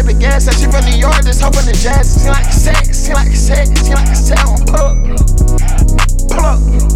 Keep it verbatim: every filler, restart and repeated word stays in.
the gas. Said she from New York, just hoping the jazz. Seem like a set, seem like a set, seem like a set on pull up. Pull up.